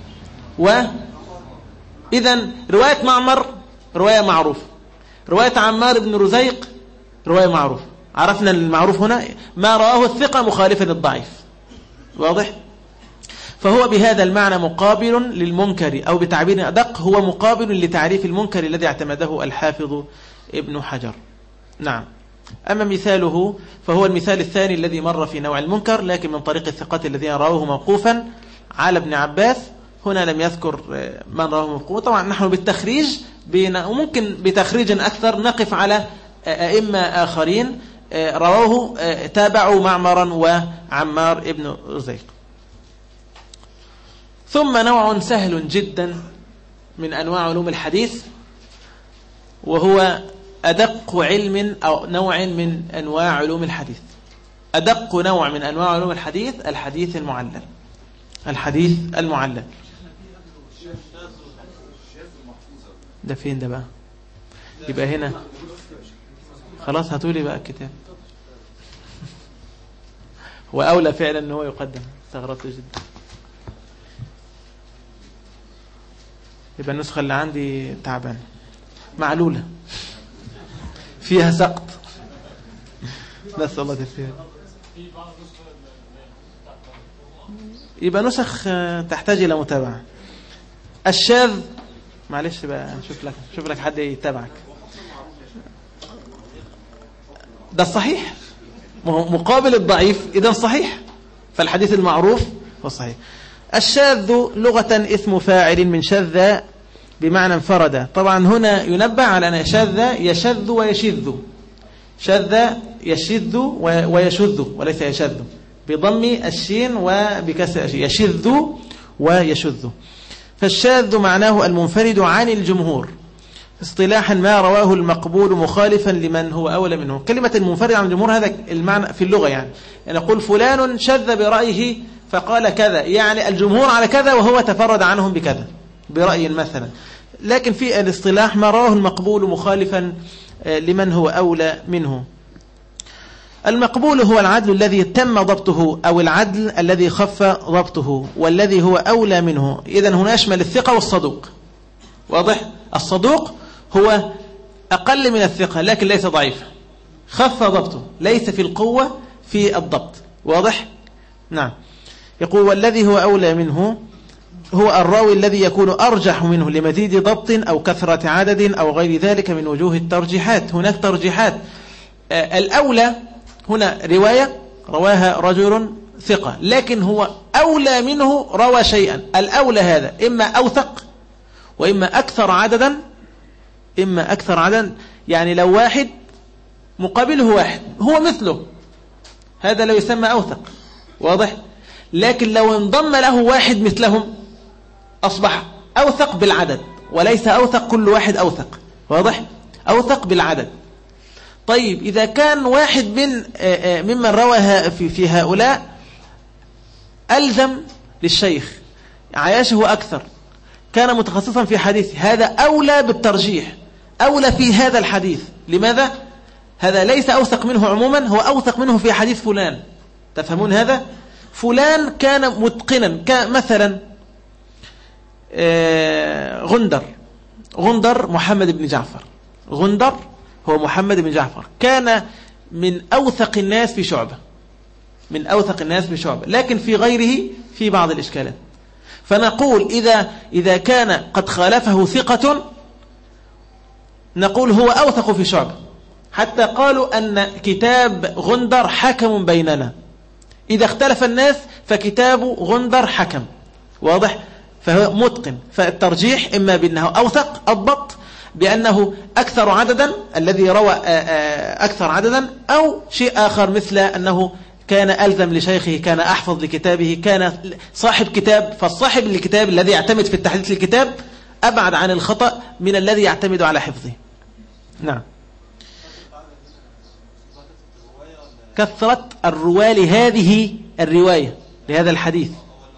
إذن رواية معمر رواية معروف، رواية عمار بن رزيق رواية معروف. عرفنا المعروف هنا ما رواه الثقة مخالفا للضعيف. واضح؟ فهو بهذا المعنى مقابل للمنكر، أو بتعبير أدق هو مقابل لتعريف المنكر الذي اعتمده الحافظ ابن حجر. نعم. أما مثاله فهو المثال الثاني الذي مر في نوع المنكر، لكن من طريق الثقات الذين رواه موقوفا على ابن عباس. هنا لم يذكر من رواه موقوفا. طبعا نحن بالتخريج وممكن بتخريج أكثر نقف على أئمة آخرين رواه تابعوا معمرا وعمار ابن رزيق. ثم نوع سهل جدا من أنواع علوم الحديث، وهو أدق علم أو نوع من أنواع علوم الحديث. أدق نوع من أنواع علوم الحديث الحديث المعلل. الحديث المعلل ده فين ده بقى؟ يبقى هنا خلاص هاتولي بقى الكتاب. وأولى فعلا أنه يقدم، استغربت جدا. يبقى النسخة اللي عندي تعبان معلولة فيها سقط، بس الله تفسير. يبقى نسخ تحتاج إلى متابعة. الشاذ معلش بقى شوف لك حد يتابعك. ده الصحيح مقابل الضعيف، إذن صحيح، فالحديث المعروف هو صحيح. الشاذ لغة اسم فاعل من شذ بمعنى انفرد. طبعا هنا ينبه على أن شذ يشذ ويشذ، شذ يشذ ويشذ وليس يشذ، بضم الشين وبكسر الشين، يشذ ويشذ. فالشاذ معناه المنفرد عن الجمهور. اصطلاحا ما رواه المقبول مخالفا لمن هو أولى منه. كلمة المنفرد عن الجمهور هذا المعنى في اللغة، يعني نقول فلان شذ برأيه فقال كذا، يعني الجمهور على كذا وهو تفرد عنهم بكذا برأي مثلا. لكن في الاصطلاح ما رواه المقبول مخالفا لمن هو أولى منه. المقبول هو العدل الذي تم ضبطه، أو العدل الذي خف ضبطه، والذي هو أولى منه. إذن هنا يشمل الثقة والصدوق. واضح؟ الصدوق هو أقل من الثقة لكن ليس ضعيف، خف ضبطه، ليس في القوة في الضبط. واضح؟ نعم. يقول والذي هو أولى منه هو الراوي الذي يكون أرجح منه لمزيد ضبط أو كثرة عدد أو غير ذلك من وجوه الترجيحات. هناك ترجيحات. الأولى هنا رواية رواها رجل ثقة لكن هو أولى منه روى شيئا. الأولى هذا إما أوثق وإما أكثر عددا، إما أكثر عددا، يعني لو واحد مقابله واحد هو مثله، هذا لو يسمى أوثق. واضح؟ لكن لو انضم له واحد مثلهم أصبح أوثق بالعدد، وليس أوثق كل واحد أوثق. واضح؟ أوثق بالعدد. طيب إذا كان واحد ممن روى في هؤلاء ألزم للشيخ، عياشه أكثر، كان متخصصا في حديث، هذا أولى بالترجيح، أولى في هذا الحديث. لماذا؟ هذا ليس أوثق منه عموما، هو أوثق منه في حديث فلان. تفهمون هذا؟ فلان كان متقنا، مثلا غندر محمد بن جعفر، غندر هو محمد بن جعفر، كان من أوثق الناس في شعبة. من أوثق الناس بشعبة، لكن في غيره في بعض الإشكالات. فنقول إذا كان قد خالفه ثقة نقول هو أوثق في شعبة، حتى قالوا أن كتاب غندر حكم بيننا، إذا اختلف الناس فكتاب غندر حكم، واضح؟ فهو متقن. فالترجيح إما بأنه أوثق أضبط بأنه أكثر عددا، الذي روى أكثر عددا، أو شيء آخر مثل أنه كان ألزم لشيخه، كان أحفظ لكتابه، كان صاحب كتاب، فالصاحب للكتاب الذي يعتمد في التحديث للكتاب أبعد عن الخطأ من الذي يعتمد على حفظه. نعم. كثرة الرواة لهذه الرواية لهذا الحديث.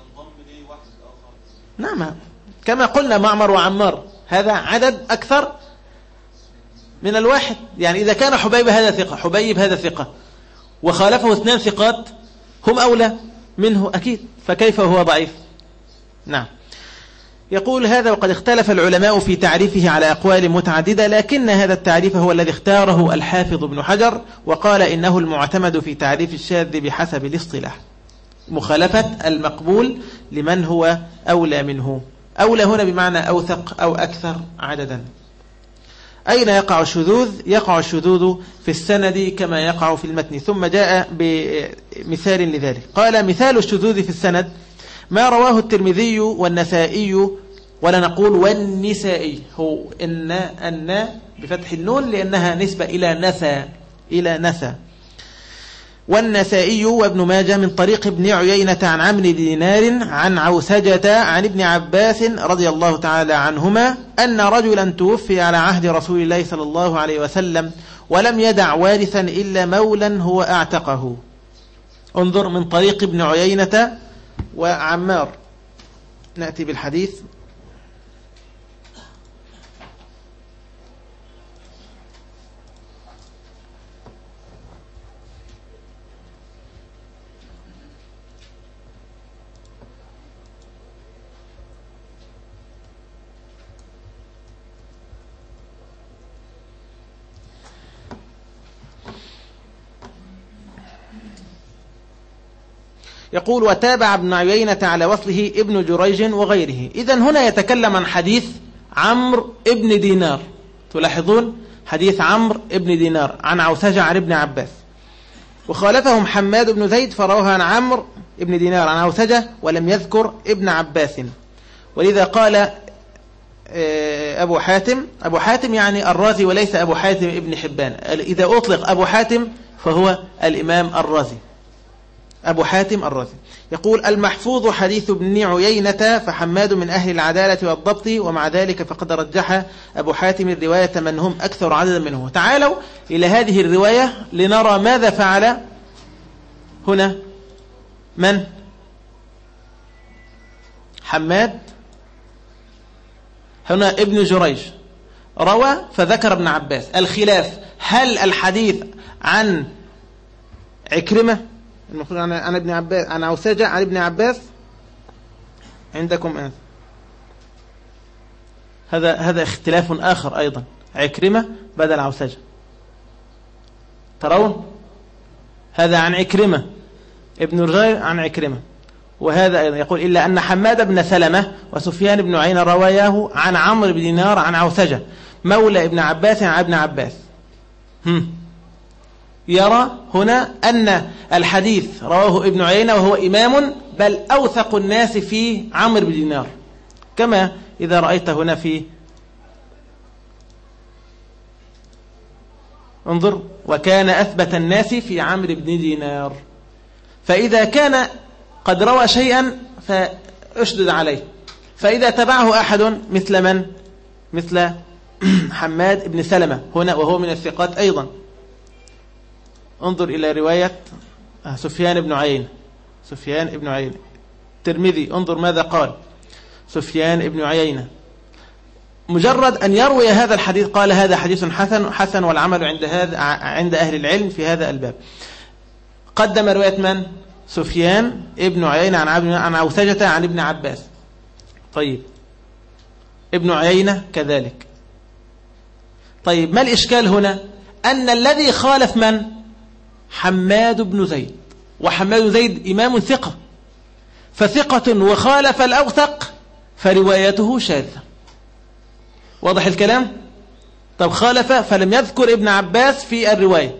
نعم، كما قلنا معمر وعمار هذا عدد أكثر من الواحد. يعني إذا كان حبيب هذا ثقة وخالفه 2 ثقات هم أولى منه أكيد، فكيف هو ضعيف؟ نعم. يقول هذا وقد اختلف العلماء في تعريفه على أقوال متعددة، لكن هذا التعريف هو الذي اختاره الحافظ ابن حجر، وقال إنه المعتمد في تعريف الشاذ بحسب الاصطلاح، مخالفة المقبول لمن هو أولى منه. أولى هنا بمعنى أوثق أو أكثر عددا. أين يقع الشذوذ؟ يقع الشذوذ في السند كما يقع في المتن. ثم جاء بمثال لذلك، قال مثال الشذوذ في السند ما رواه الترمذي والنسائي، ولا نقول والنسائي، هو أن بفتح النون لأنها نسبة إلى نسى والنسائي وابن ماجه من طريق ابن عيينة عن عمرو بن دينار عن عوسجة عن ابن عباس رضي الله تعالى عنهما أن رجلا توفي على عهد رسول الله صلى الله عليه وسلم ولم يدع وارثا إلا مولا هو أعتقه. انظر، من طريق ابن عيينة وعمار. نأتي بالحديث. يقول وتابع ابن عيينة على وصله ابن جريج وغيره. إذن هنا يتكلم عن حديث عمرو ابن دينار، تلاحظون حديث عمرو ابن دينار عن عوسجة عن ابن عباس، وخالفهم حماد بن زيد فرواه عن عمرو ابن دينار عن عوسجة ولم يذكر ابن عباس. ولذا قال أبو حاتم يعني الرازي وليس أبو حاتم ابن حبان. إذا أطلق أبو حاتم فهو الإمام الرازي، أبو حاتم الرازي. يقول المحفوظ حديث ابن عيينة فحماد من أهل العدالة والضبط، ومع ذلك فقد رجح أبو حاتم الرواية من هم أكثر عددا منه. تعالوا إلى هذه الرواية لنرى ماذا فعل هنا من؟ حماد. هنا ابن جريج روى فذكر ابن عباس. الخلاف، هل الحديث عن عكرمة المفروض عن ابن عباس، عن عوسجة عن ابن عباس عندكم هذا اختلاف آخر أيضا، عكرمة بدل عوسجة. ترون هذا عن عكرمة، ابن رجير عن عكرمة، وهذا أيضا يقول إلا أن حماد بن سلمة وسفيان بن عيينة رواياه عن عمرو بن دينار عن عوسجة مولى ابن عباس عن ابن عباس. يرى هنا أن الحديث رواه ابن عيينة وهو إمام، بل أوثق الناس في عمرو بن دينار، كما إذا رأيت هنا في انظر وكان أثبت الناس في عمرو بن دينار. فإذا كان قد روى شيئا فأشدد عليه، فإذا تبعه أحد مثل من؟ مثل حماد بن سلمة هنا وهو من الثقات أيضا. انظر إلى رواية سفيان بن عيينة، الترمذي انظر ماذا قال سفيان بن عيينة، مجرد أن يروي هذا الحديث قال هذا حديث حسن والعمل عند أهل العلم في هذا الباب. قدم رواية من؟ سفيان ابن عيينة عن عوسجة عن ابن عباس. طيب ابن عيينة كذلك. طيب ما الإشكال هنا؟ أن الذي خالف من؟ حماد بن زيد. وحماد بن زيد إمام ثقة، فثقة وخالف الأوثق فروايته شاذة. واضح الكلام؟ طب خالف فلم يذكر ابن عباس في الرواية،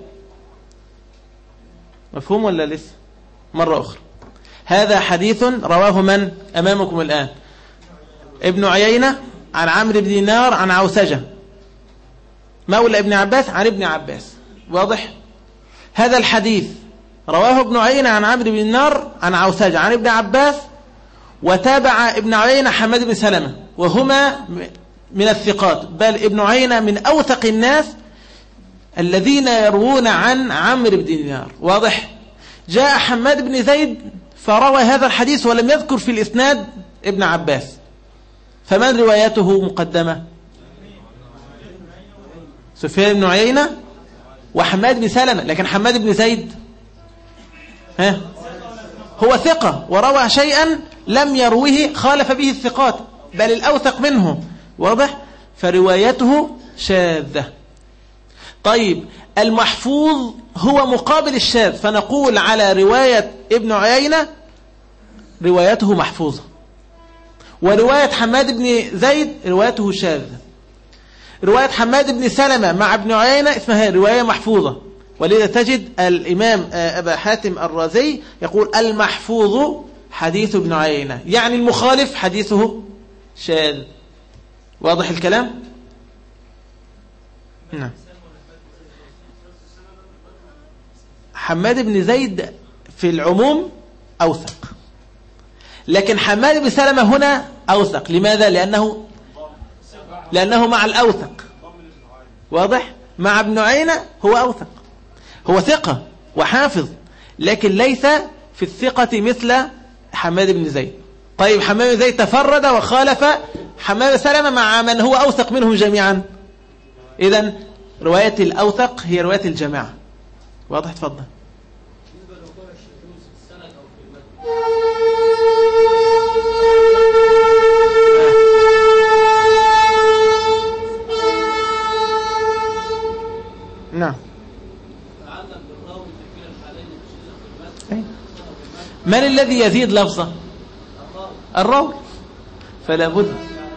مفهوم ولا لسه؟ مرة أخرى، هذا حديث رواه من أمامكم الآن؟ ابن عيينة عن عمرو بن دينار عن عوسجة مولى ابن عباس عن ابن عباس. واضح؟ هذا الحديث رواه ابن عيينة عن عمرو بن دينار عن عوسجة عن ابن عباس، وتابع ابن عيينة حماد بن سلمة، وهما من الثقات، بل ابن عيينة من أوثق الناس الذين يروون عن عمرو بن دينار. واضح؟ جاء حماد بن زيد فروى هذا الحديث ولم يذكر في الإسناد ابن عباس، فمن روايته مقدمة؟ سفيان بن عيينة وحماد بن سلمة. لكن حماد بن زيد هو ثقة وروى شيئا لم يروه خالف به الثقات بل الأوثق منه. واضح؟ فروايته شاذة. طيب المحفوظ هو مقابل الشاذ، فنقول على رواية ابن عيينة روايته محفوظة، ورواية حماد بن زيد روايته شاذة. رواية حماد بن سلمة مع ابن عيينة اسمها رواية محفوظة، ولذا تجد الإمام أبا حاتم الرازي يقول المحفوظ حديث ابن عيينة، يعني المخالف حديثه شاذ. واضح الكلام؟ نعم. حماد بن زيد في العموم أوثق، لكن حماد بن سلمة هنا أوثق. لماذا؟ لأنه مع الأوثق. واضح؟ مع ابن عيينة هو أوثق، هو ثقة وحافظ، لكن ليس في الثقة مثل حماد بن زيد. طيب حماد بن زيد تفرد وخالف حماد بن سلمة مع من هو أوثق منهم جميعا. إذن رواية الأوثق هي رواية الجماعة. واضح؟ تفضل. نعم. من الذي يزيد لفظا؟ الراوي. فلا بد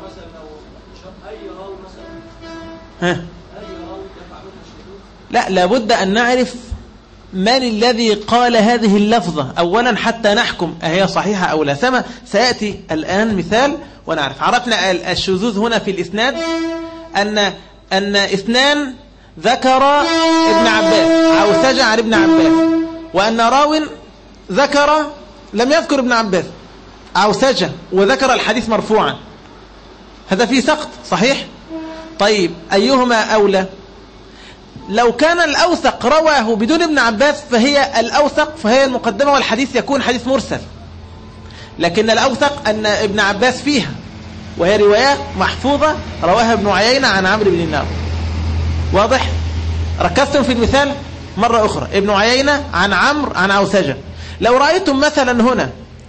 لا بد أن نعرف من الذي قال هذه اللفظة أولا حتى نحكم أهي صحيحة أو لا. سيأتي الآن مثال ونعرف. عرفنا الشذوذ هنا في الإسناد أن اثنان ذكر ابن عباس عوسجة عن ابن عباس، وأن راو ذكر لم يذكر ابن عباس عوسجة وذكر الحديث مرفوعا. هذا فيه سقط صحيح؟ طيب أيهما أولى؟ لو كان الأوثق رواه بدون ابن عباس فهي الأوثق، فهي المقدمة، والحديث يكون حديث مرسل. لكن الأوثق أن ابن عباس فيها، وهي رواية محفوظة رواها ابن عيينة عن عمرو بن دينار. واضح؟ ركزتم في المثال مرة أخرى. ابن عيينة عن عمرو عن عوسجة. لو رأيتم مثلا هنا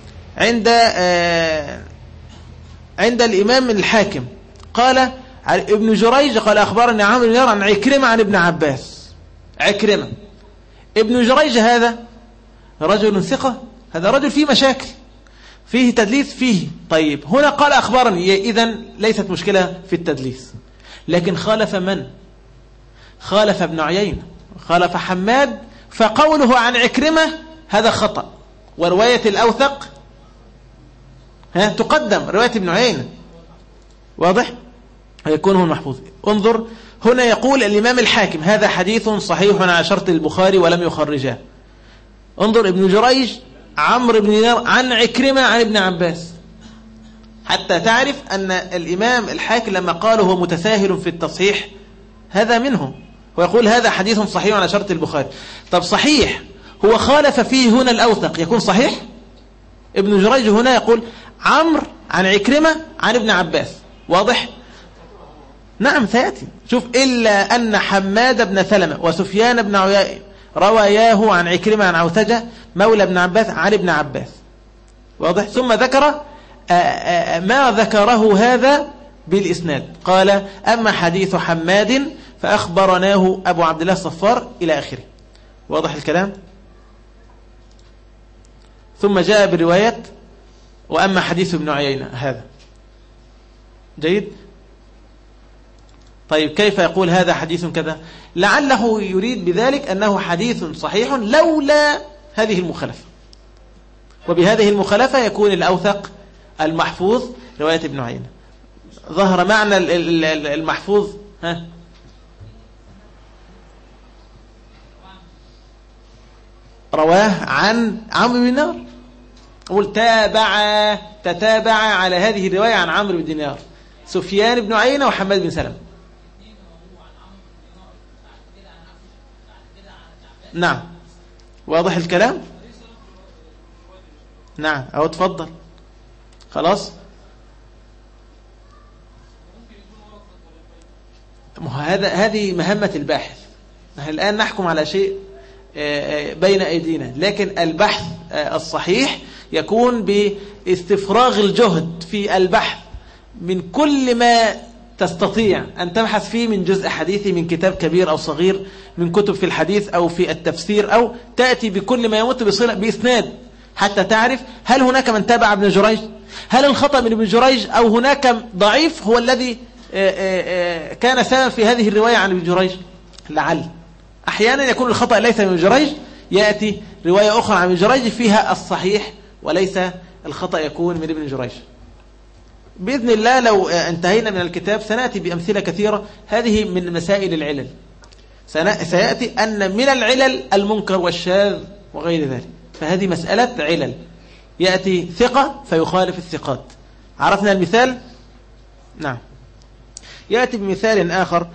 عند الإمام الحاكم قال ابن جريج قال أخبرني عمرو بن دينار عن عكرمة عن ابن عباس. عكرمة ابن جريج هذا رجل ثقة، هذا رجل فيه مشاكل، فيه تدليس فيه. طيب هنا قال أخبرني، إذن ليست مشكلة في التدليس. لكن خالف من؟ خالف ابن عيينة، خالف حماد، فقوله عن عكرمة هذا خطأ، ورواية الأوثق تقدم رواية ابن عيينة. واضح؟ يكون هو المحفوظ. انظر هنا يقول الإمام الحاكم هذا حديث صحيح على شرط البخاري ولم يخرجاه. انظر ابن جريج عمرو بن دينار عن عكرمة عن ابن عباس، حتى تعرف أن الإمام الحاكم لما قال هو متساهل في التصحيح هذا منهم، ويقول هذا حديث صحيح على شرط البخاري. طب صحيح هو خالف فيه هنا الأوثق يكون صحيح؟ ابن جريج هنا يقول عمرو عن عكرمة عن ابن عباس. واضح؟ نعم سيأتي. شوف إلا أن حماد بن سلمة وسفيان بن عيينة رواياه عن عكرمة عن عوسجة مولى ابن عباس عن ابن عباس. واضح؟ ثم ذكر ما ذكره هذا بالإسناد، قال أما حديث حماد فأخبرناه أبو عبد الله الصفار إلى آخره. واضح الكلام؟ ثم جاء برواية وأما حديث ابن عيينة هذا جيد. طيب كيف يقول هذا حديث كذا؟ لعله يريد بذلك أنه حديث صحيح لولا هذه المخالفة، وبهذه المخالفة يكون الأوثق المحفوظ رواية ابن عيينة. ظهر معنى المحفوظ ها؟ رواه عن عمرو بن دينار، قل تتابع على هذه الرواية عن عمرو بن دينار سفيان بن عيينة وحماد بن سلمة. نعم واضح الكلام. نعم أو تفضل خلاص. هذه مهمة الباحث. نحن الآن نحكم على شيء بين أيدينا، لكن البحث الصحيح يكون باستفراغ الجهد في البحث من كل ما تستطيع أن تبحث فيه من جزء حديثي، من كتاب كبير أو صغير، من كتب في الحديث أو في التفسير، أو تأتي بكل ما يمت بصلة بإسناد حتى تعرف هل هناك من تابع ابن جريج، هل الخطأ من ابن جريج، أو هناك ضعيف هو الذي كان سبب في هذه الرواية عن ابن جريج. لعل أحيانا يكون الخطأ ليس من ابن جريج، يأتي رواية أخرى عن ابن جريج فيها الصحيح وليس الخطأ يكون من ابن جريج. بإذن الله لو انتهينا من الكتاب سنأتي بأمثلة كثيرة. هذه من مسائل العلل. سيأتي أن من العلل المنكر والشاذ وغير ذلك، فهذه مسألة علل. يأتي ثقة فيخالف الثقات. عرفنا المثال؟ نعم. يأتي بمثال آخر.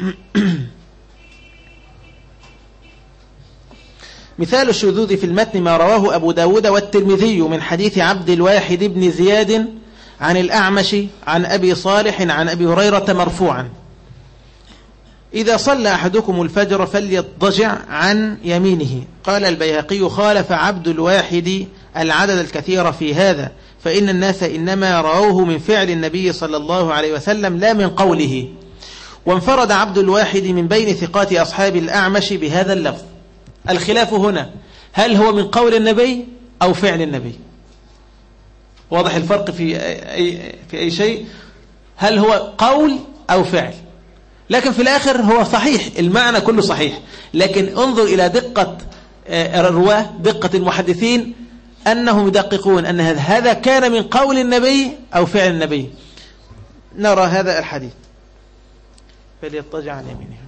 مثال الشذوذ في المتن ما رواه أبو داود والترمذي من حديث عبد الواحد بن زياد عن الأعمش عن أبي صالح عن أبي هريرة مرفوعا: إذا صلى أحدكم الفجر فليضجع عن يمينه. قال البيهقي: خالف عبد الواحد العدد الكثير في هذا، فإن الناس إنما رأوه من فعل النبي صلى الله عليه وسلم لا من قوله. وانفرد عبد الواحد من بين ثقات أصحاب الأعمش بهذا اللفظ. الخلاف هنا هل هو من قول النبي أو فعل النبي؟ واضح الفرق في أي شيء؟ هل هو قول أو فعل؟ لكن في الآخر هو صحيح، المعنى كله صحيح، لكن انظر إلى دقة الرواة، دقة المحدثين، أنهم يدققون أن هذا كان من قول النبي أو فعل النبي. نرى هذا الحديث: فليضطجع عن يمينه.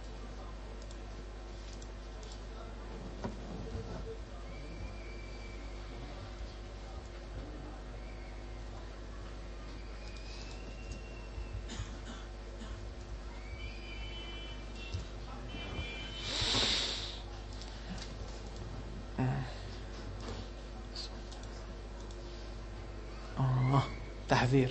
تحذير.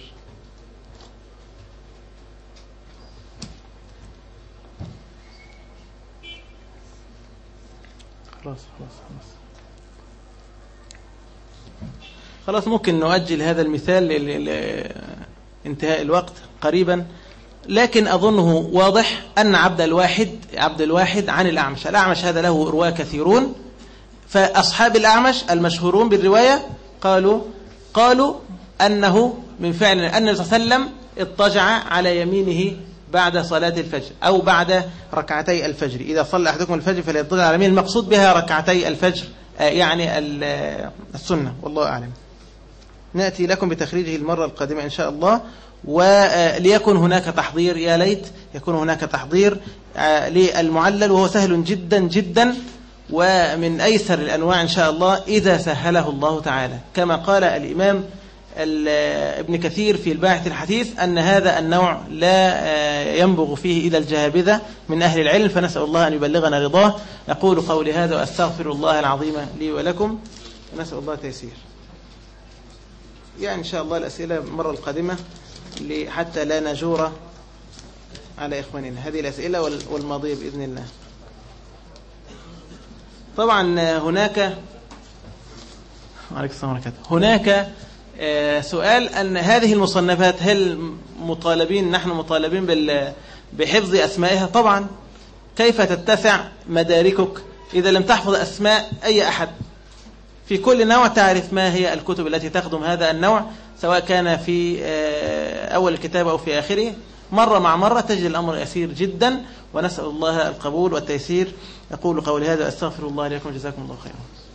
خلاص ممكن نؤجل هذا المثال لانتهاء الوقت قريبا، لكن أظنه واضح أن عبد الواحد عن الأعمش هذا له رواة كثيرون، فأصحاب الأعمش المشهورون بالرواية قالوا أنه من فعل أن النبي صلى الله عليه وسلم اضطجع على يمينه بعد صلاة الفجر أو بعد ركعتي الفجر. إذا صلى أحدكم الفجر فليضطجع على يمينه، المقصود بها ركعتي الفجر يعني السنة، والله أعلم. نأتي لكم بتخريجه المرة القادمة إن شاء الله. وليكن هناك تحضير، يا ليت يكون هناك تحضير للمعلل، وهو سهل جدا جدا ومن أيسر الأنواع إن شاء الله إذا سهله الله تعالى، كما قال الإمام ابن كثير في الباحث الحديث أن هذا النوع لا ينبغ فيه إلى الجهابذة من أهل العلم، فنسأل الله أن يبلغنا رضاه. أقول قولي هذا وأستغفر الله العظيم لي ولكم، ونسأل الله تيسير. يعني إن شاء الله الأسئلة المرة القادمة حتى لا نجور على إخواننا، هذه الأسئلة والماضية بإذن الله. طبعا هناك سؤال أن هذه المصنفات هل نحن مطالبين بحفظ أسمائها؟ طبعا، كيف تتسع مداركك إذا لم تحفظ أسماء أي أحد؟ في كل نوع تعرف ما هي الكتب التي تخدم هذا النوع، سواء كان في أول الكتاب أو في آخره. مرة مع مرة تجد الأمر يسير جدا، ونسأل الله القبول والتيسير. أقول قولي هذا، أستغفر الله لكم، جزاكم الله خيرا.